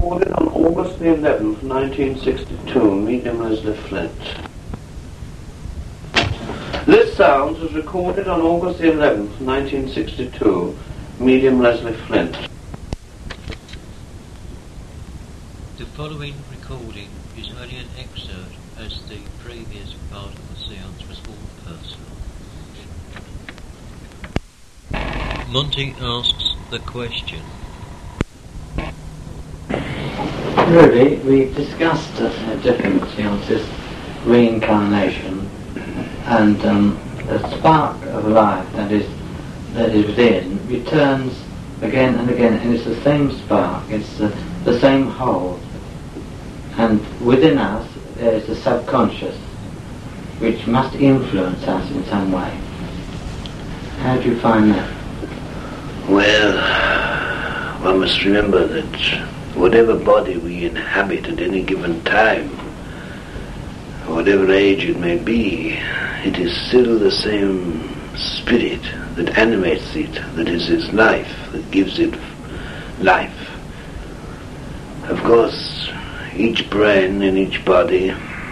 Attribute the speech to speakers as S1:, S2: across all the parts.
S1: recorded on August the 11th, 1962, medium Leslie Flint. This sound was recorded on August the 11th, 1962, medium Leslie Flint.
S2: The following recording is only an excerpt, as the previous part of the seance was all personal. Monty asks the question.
S3: Really, we've discussed different seances, reincarnation, and the spark of life that is within returns again and again, and it's the same spark, it's the same whole. And within us there is the subconscious, which must influence us in some way. How do you find that?
S4: Well, one must remember that whatever body we inhabit at any given time, whatever age it may be, it is still the same spirit that animates it, that is its life, that gives it life. Of course, each brain in each body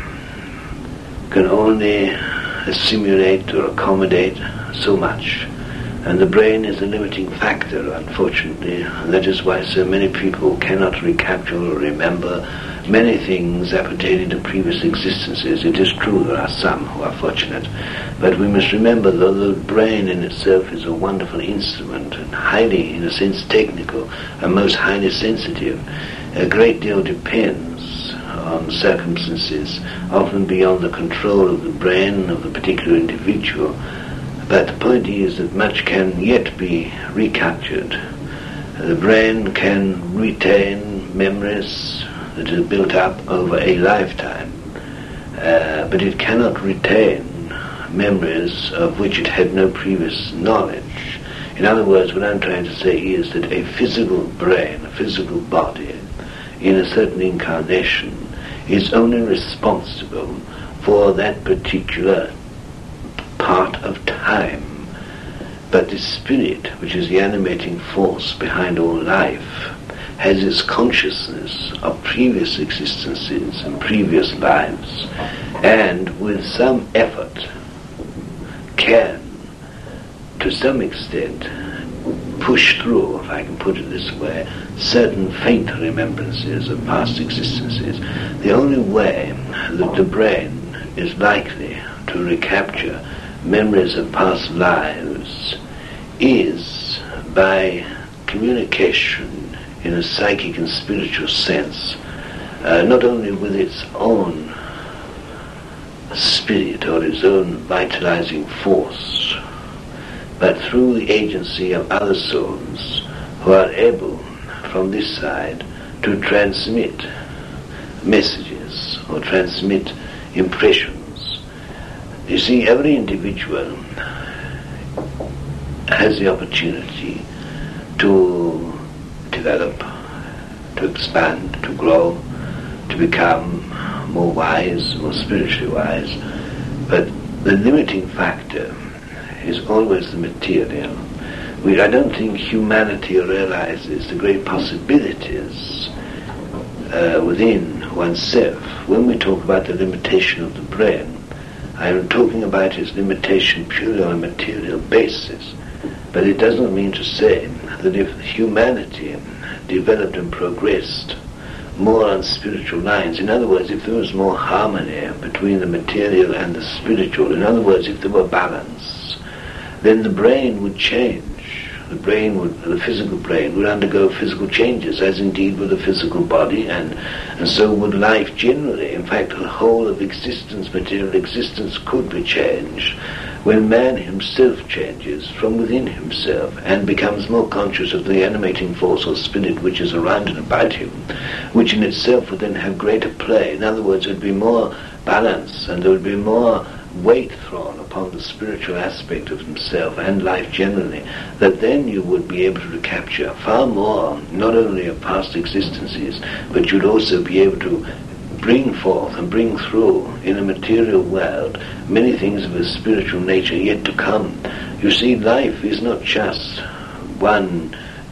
S4: can only assimilate or accommodate so much. And the brain is a limiting factor, unfortunately. And that is why so many people cannot recapture or remember many things appertaining to previous existences. It is true there are some who are fortunate, but we must remember that the brain in itself is a wonderful instrument and highly, in a sense, technical and most highly sensitive. A great deal depends on circumstances, often beyond the control of the brain of the particular individual. But the point is that much can yet be recaptured. The brain can retain memories that are built up over a lifetime, but it cannot retain memories of which it had no previous knowledge. In other words, what I'm trying to say is that a physical brain, a physical body, in a certain incarnation, is only responsible for that particular part of time, but the spirit, which is the animating force behind all life, has its consciousness of previous existences and previous lives, and with some effort can, to some extent, push through, if I can put it this way, certain faint remembrances of past existences. The only way that the brain is likely to recapture memories of past lives is by communication in a psychic and spiritual sense, not only with its own spirit or its own vitalizing force, but through the agency of other souls who are able from this side to transmit messages or transmit impressions. You see, every individual has the opportunity to develop, to expand, to grow, to become more wise, more spiritually wise. But the limiting factor is always the material. I don't think humanity realizes the great possibilities within oneself. When we talk about the limitation of the brain, I am talking about its limitation purely on a material basis. But it doesn't mean to say that if humanity developed and progressed more on spiritual lines, in other words, if there was more harmony between the material and the spiritual, in other words, if there were balance, then the brain would change. The physical brain would undergo physical changes, as indeed would the physical body, and so would life generally. In fact, the whole of existence, material existence, could be changed when man himself changes from within himself and becomes more conscious of the animating force or spirit which is around and about him, which in itself would then have greater play. In other words, there would be more balance, and there would be more weight thrown upon the spiritual aspect of himself and life generally, that then you would be able to capture far more, not only of past existences, but you'd also be able to bring forth and bring through in a material world many things of a spiritual nature yet to come. You see, life is not just one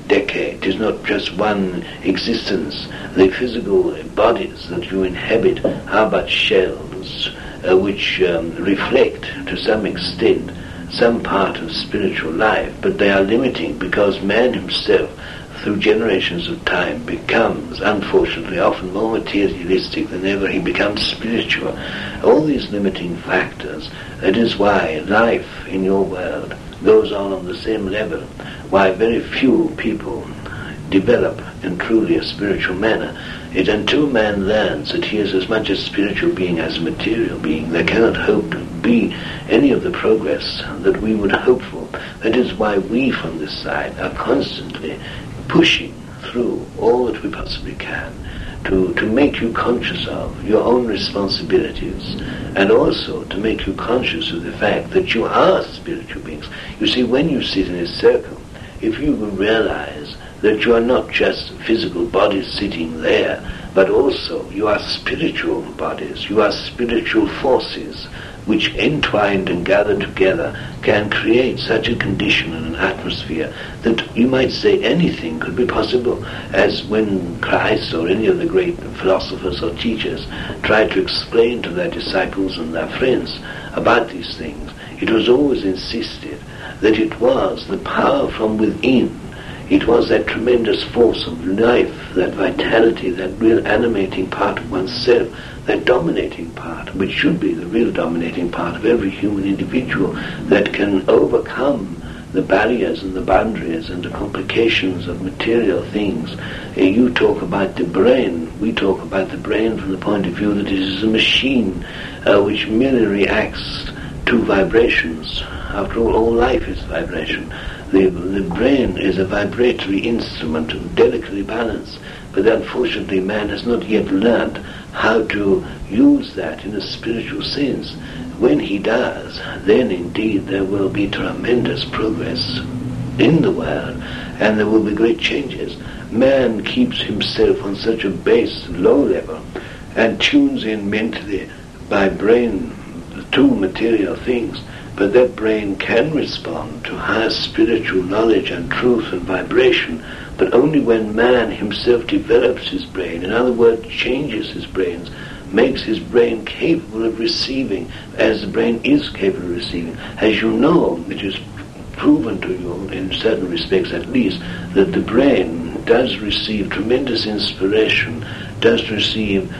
S4: decade. It is not just one existence. The physical bodies that you inhabit are but shells which reflect to some extent some part of spiritual life, but they are limiting because man himself, through generations of time, becomes, unfortunately, often more materialistic than ever. He becomes spiritual. All these limiting factors, that is why life in your world goes on the same level, why very few people develop in truly a spiritual manner. It until man learns that he is as much a spiritual being as a material being, they cannot hope to be any of the progress that we would hope for. That is why we from this side are constantly pushing through all that we possibly can to make you conscious of your own responsibilities, and also to make you conscious of the fact that you are spiritual beings. You see, when you sit in a circle, if you will realize that you are not just physical bodies sitting there, but also you are spiritual bodies, you are spiritual forces which entwined and gathered together can create such a condition and an atmosphere that you might say anything could be possible, as when Christ or any of the great philosophers or teachers tried to explain to their disciples and their friends about these things. It was always insisted that it was the power from within. It was that tremendous force of life, that vitality, that real animating part of oneself, that dominating part, which should be the real dominating part of every human individual, that can overcome the barriers and the boundaries and the complications of material things. You talk about the brain. We talk about the brain from the point of view that it is a machine which merely reacts to vibrations. After all life is vibration. The brain is a vibratory instrument, delicately balanced, but unfortunately man has not yet learned how to use that in a spiritual sense. When he does, then indeed there will be tremendous progress in the world, and there will be great changes. Man keeps himself on such a base, low level, and tunes in mentally by brain to material things. But that brain can respond to higher spiritual knowledge and truth and vibration, but only when man himself develops his brain, in other words, changes his brains, makes his brain capable of receiving, as the brain is capable of receiving. As you know, it is proven to you, in certain respects at least, that the brain does receive tremendous inspiration, does receive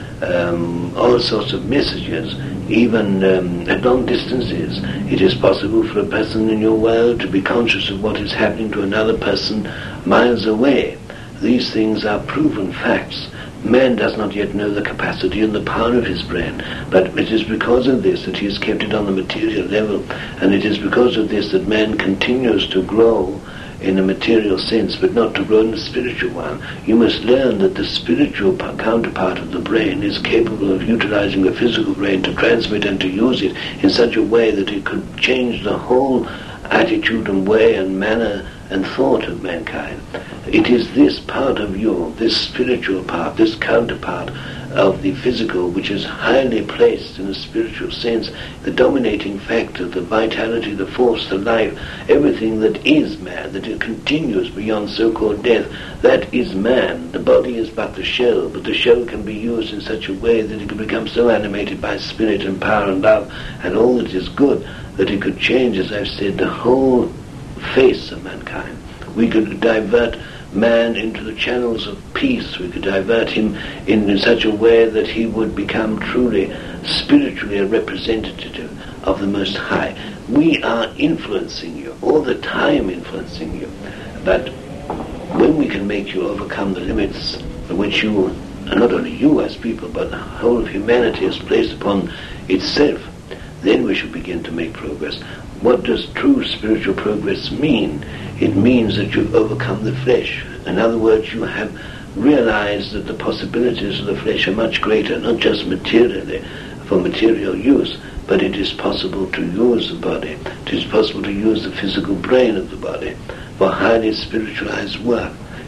S4: all sorts of messages, even at long distances. It is possible for a person in your world to be conscious of what is happening to another person miles away. These things are proven facts. Man does not yet know the capacity and the power of his brain, but it is because of this that he has kept it on the material level, and it is because of this that man continues to grow in a material sense, but not to grow in a spiritual one. You must learn that the spiritual counterpart of the brain is capable of utilizing the physical brain to transmit and to use it in such a way that it could change the whole attitude and way and manner and thought of mankind. It is this part of you, this spiritual part, this counterpart of the physical, which is highly placed in a spiritual sense, the dominating factor, the vitality, the force, the life, everything that is man, that it continues beyond so-called death, that is man. The body is but the shell, but the shell can be used in such a way that it can become so animated by spirit and power and love and all that is good, that it could change, as I've said, the whole face of mankind. We could divert man into the channels of peace. We could divert him in such a way that he would become truly, spiritually a representative of the Most High. We are influencing you, all the time influencing you. But when we can make you overcome the limits which you, and not only you as people, but the whole of humanity has placed upon itself, then we should begin to make progress. What does true spiritual progress mean? It means that you've overcome the flesh. In other words, you have realized that the possibilities of the flesh are much greater, not just materially, for material use, but it is possible to use the body. It is possible to use the physical brain of the body for highly spiritualized work.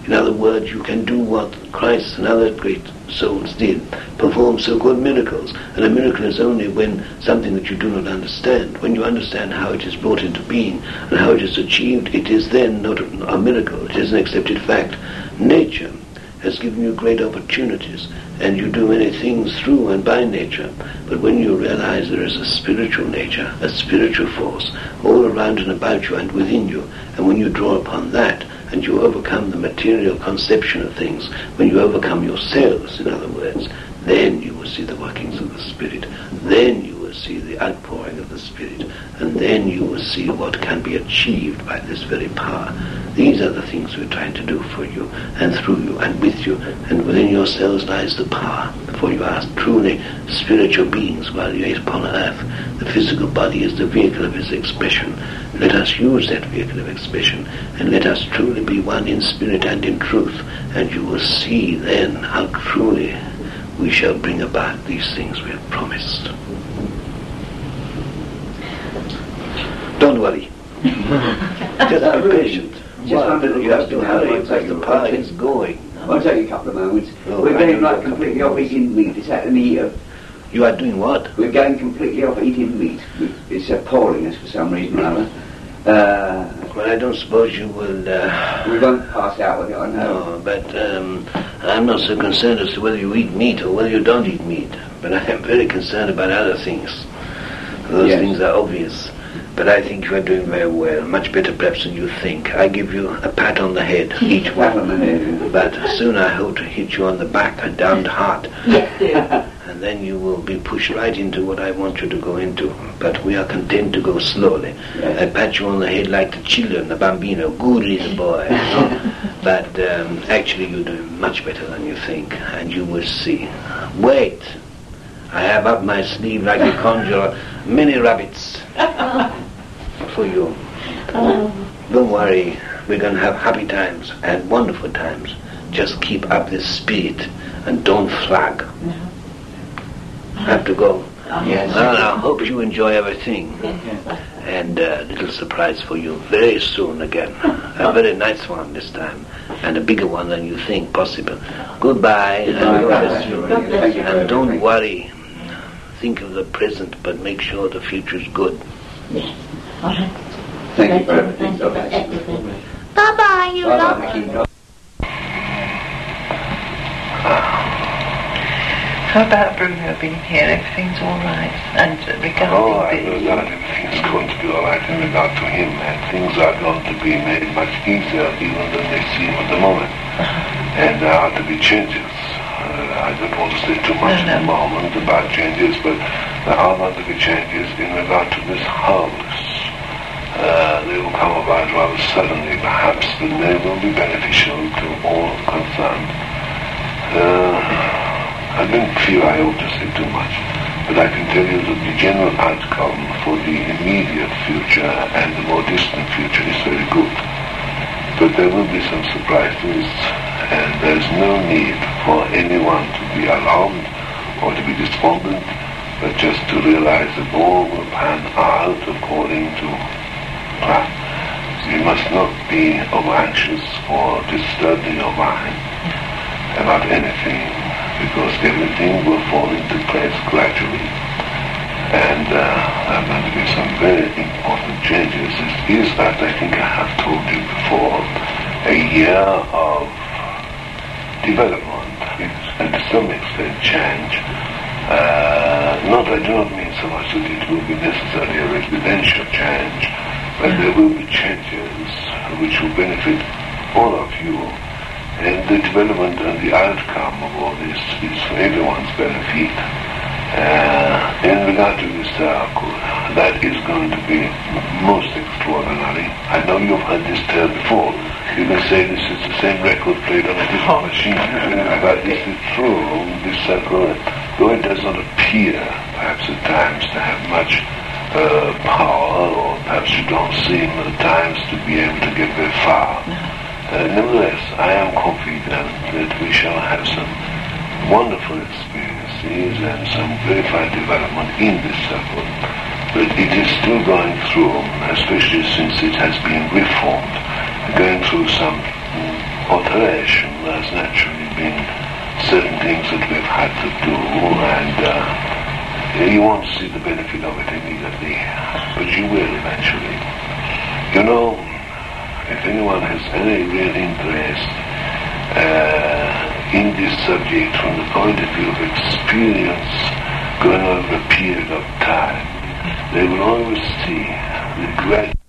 S4: In other words, you can do what Christ and other great souls did, perform so-called miracles. And a miracle is only when something that you do not understand. When you understand how it is brought into being and how it is achieved, it is then not a miracle, it is an accepted fact. Nature has given you great opportunities, and you do many things through and by nature. But when you realize there is a spiritual nature, a spiritual force, all around and about you and within you, and when you draw upon that, and you overcome the material conception of things, when you overcome yourselves, in other words, then you will see the workings of the Spirit. Then you will see the outpouring of the Spirit. And then you will see what can be achieved by this very power. These are the things we're trying to do for you, and through you, and with you, and within yourselves lies the power. For you are truly spiritual beings while you're upon earth. The physical body is the vehicle of His expression. Let us use that vehicle of expression, and let us truly be one in spirit and in truth, and you will see then how truly we shall bring about these things we have promised. Don't worry. Just be patient. You have to hurry because the power is going.
S5: I'll take you a couple of moments.
S4: Oh,
S5: we're going like completely off eating meat. Is that any...
S4: You are doing what?
S5: We're going completely off eating meat. It's appalling us for some reason or other.
S4: Well, I don't suppose you will...
S5: we won't pass out with it, I know.
S4: No, but I'm not so concerned as to whether you eat meat or whether you don't eat meat. But I am very concerned about other things. Those things are obvious. But I think you are doing very well, much better perhaps than you think. I give you a pat on the head, each one.
S5: Pat on the head.
S4: But soon I hope to hit you on the back and down the heart.
S6: Yes, dear.
S4: And then you will be pushed right into what I want you to go into. But we are content to go slowly.
S5: Yes.
S4: I pat you on the head like the children, the bambino, good little boy. But actually you're doing much better than you think, and you will see. Wait. I have up my sleeve, like a conjurer, many rabbits for you. Don't worry, we're going to have happy times and wonderful times. Just keep up this spirit and don't flag.
S6: No.
S4: Have to go.
S5: Yes.
S4: Well, I hope you enjoy everything.
S6: Yes.
S4: And a little surprise for you very soon again. A very nice one this time. And a bigger one than you think possible. Goodbye. And God bless you.
S6: God bless you.
S4: And don't worry. Think of the present, but make sure the future is good.
S6: Yes. All right.
S5: Thank you for
S6: Thank
S5: everything.
S6: you for everything.
S7: Bye-bye, you lot.
S5: Bye-bye.
S8: How about Bruno being here? Everything's all right. And regarding
S9: I know that everything's going to be all right in regard to him, and things are going to be made much easier even than they seem at the moment. And there are to be changes. I don't want to say too much at the moment about changes, but there are going to be changes in regard to this house. They will come about rather suddenly, perhaps, but they will be beneficial to all concerned. I don't feel I ought to say too much, but I can tell you that the general outcome for the immediate future and the more distant future is very good. But there will be some surprises, and there's no need for anyone to be alarmed or to be despondent, but just to realize that all will pan out according to plan. You must not be over-anxious or disturbing your mind about anything, because everything will fall into place gradually. And there are going to be some very important changes. It is, as I think I have told you before, a year of development and to some extent change. I do not mean so much that it will be necessarily a residential change, but there will be changes which will benefit all of you. And the development and the outcome of all this is for everyone's benefit. In regard to this circle, that is going to be most extraordinary. I know you've heard this tale before. You can say this is the same record played on a different machine. But this is true. This circle, though it does not appear, perhaps at times, to have much power, or perhaps you don't seem at times to be able to get very far. Nevertheless, I am confident that we shall have some wonderful experiences and some very fine development in this circle. But it is still going through, especially since it has been reformed, going through some alteration. There's naturally been certain things that we've had to do, and you won't see the benefit of it immediately, but you will eventually. You know, if anyone has any real interest in this subject from the point of view of experience going over a period of time, they will always see the gradual